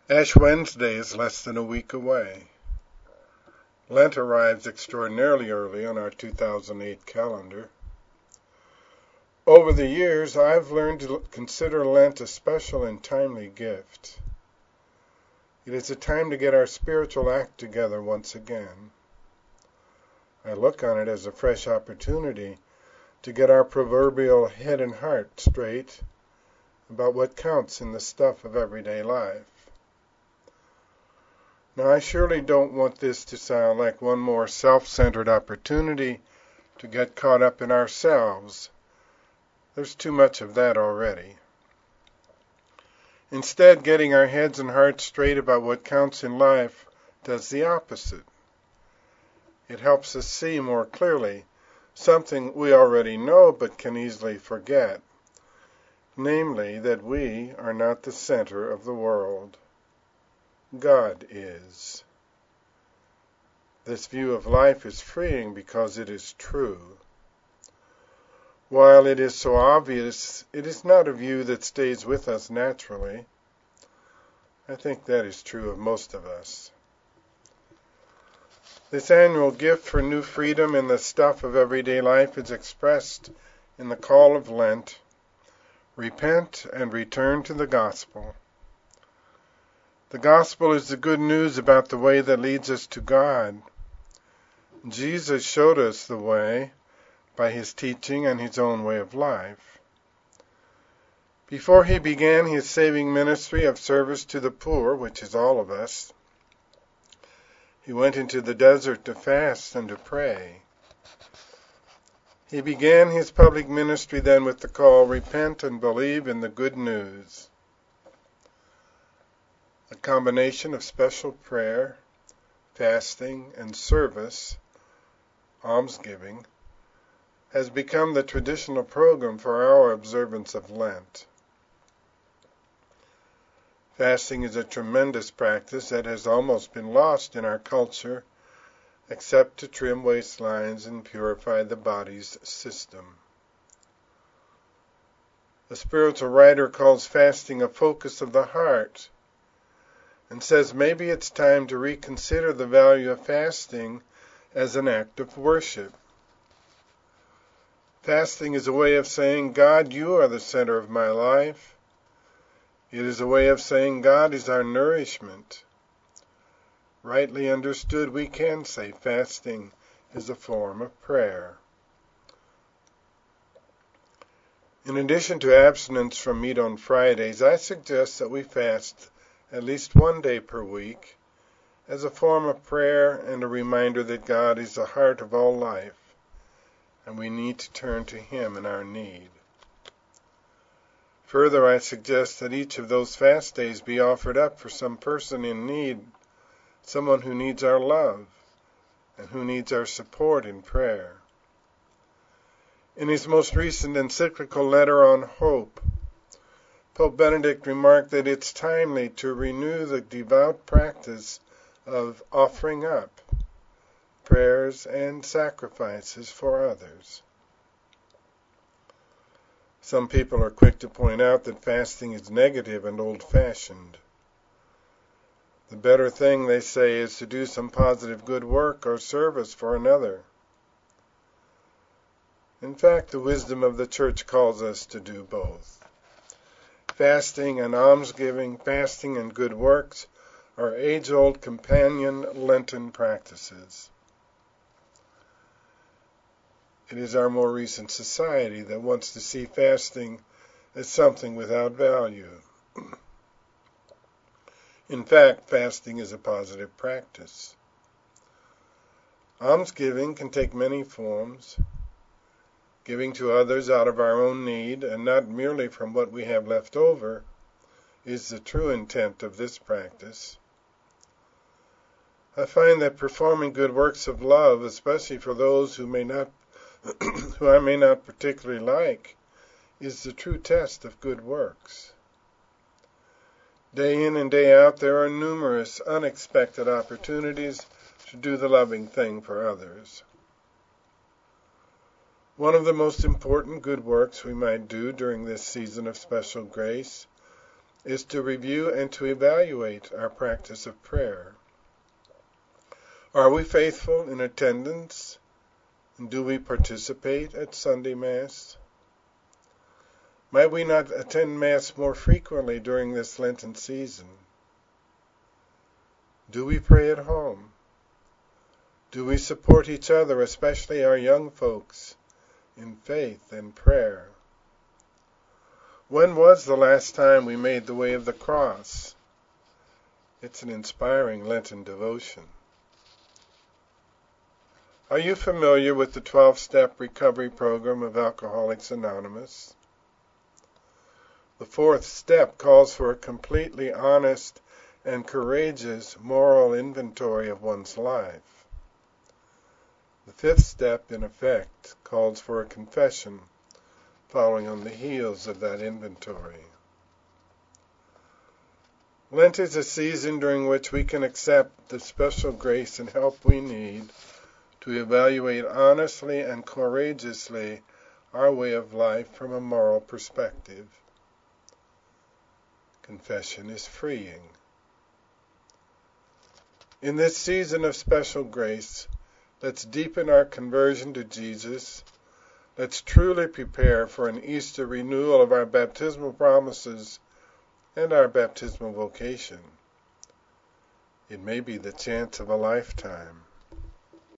Ash Wednesday is less than a week away. Lent arrives extraordinarily early on our 2008 calendar. Over the years, I've learned to consider Lent a special and timely gift. It is a time to get our spiritual act together once again. I look on it as a fresh opportunity to get our proverbial head and heart straight about what counts in the stuff of everyday life. Now, I surely don't want this to sound like one more self-centered opportunity to get caught up in ourselves. There's too much of that already. Instead, getting our heads and hearts straight about what counts in life does the opposite. It helps us see more clearly something we already know but can easily forget, namely that we are not the center of the world. God is. This view of life is freeing because it is true. While it is so obvious, it is not a view that stays with us naturally. I think that is true of most of us. This annual gift for new freedom in the stuff of everyday life is expressed in the call of Lent: repent and return to the gospel. The gospel is the good news about the way that leads us to God. Jesus showed us the way by his teaching and his own way of life. Before he began his saving ministry of service to the poor, which is all of us, he went into the desert to fast and to pray. He began his public ministry then with the call, repent and believe in the good news. A combination of special prayer, fasting, and service, almsgiving, has become the traditional program for our observance of Lent. Fasting is a tremendous practice that has almost been lost in our culture, except to trim waistlines and purify the body's system. A spiritual writer calls fasting a focus of the heart, and says maybe it's time to reconsider the value of fasting as an act of worship. Fasting is a way of saying, God, you are the center of my life. It is a way of saying God is our nourishment. Rightly understood, we can say fasting is a form of prayer. In addition to abstinence from meat on Fridays, I suggest that we fast at least one day per week as a form of prayer and a reminder that God is the heart of all life, and we need to turn to him in our need. Further, I suggest that each of those fast days be offered up for some person in need, someone who needs our love and who needs our support in prayer. In his most recent encyclical letter on hope, Pope Benedict remarked that it's timely to renew the devout practice of offering up prayers and sacrifices for others. Some people are quick to point out that fasting is negative and old-fashioned. The better thing, they say, is to do some positive good work or service for another. In fact, the wisdom of the Church calls us to do both. Fasting and almsgiving, fasting and good works are age-old companion Lenten practices. It is our more recent society that wants to see fasting as something without value. In fact, fasting is a positive practice. Almsgiving can take many forms. Giving to others out of our own need and not merely from what we have left over is the true intent of this practice. I find that performing good works of love, especially for those who I may not particularly like, is the true test of good works. Day in and day out, there are numerous unexpected opportunities to do the loving thing for others. One of the most important good works we might do during this season of special grace is to review and to evaluate our practice of prayer. Are we faithful in attendance? And do we participate at Sunday Mass? Might we not attend Mass more frequently during this Lenten season? Do we pray at home? Do we support each other, especially our young folks, in faith and prayer? When was the last time we made the Way of the Cross? It's an inspiring Lenten devotion. Are you familiar with the 12-step recovery program of Alcoholics Anonymous? The 4th step calls for a completely honest and courageous moral inventory of one's life. The 5th step, in effect, calls for a confession following on the heels of that inventory. Lent is a season during which we can accept the special grace and help we need to evaluate honestly and courageously our way of life from a moral perspective. Confession is freeing. In this season of special grace, let's deepen our conversion to Jesus. Let's truly prepare for an Easter renewal of our baptismal promises and our baptismal vocation. It may be the chance of a lifetime.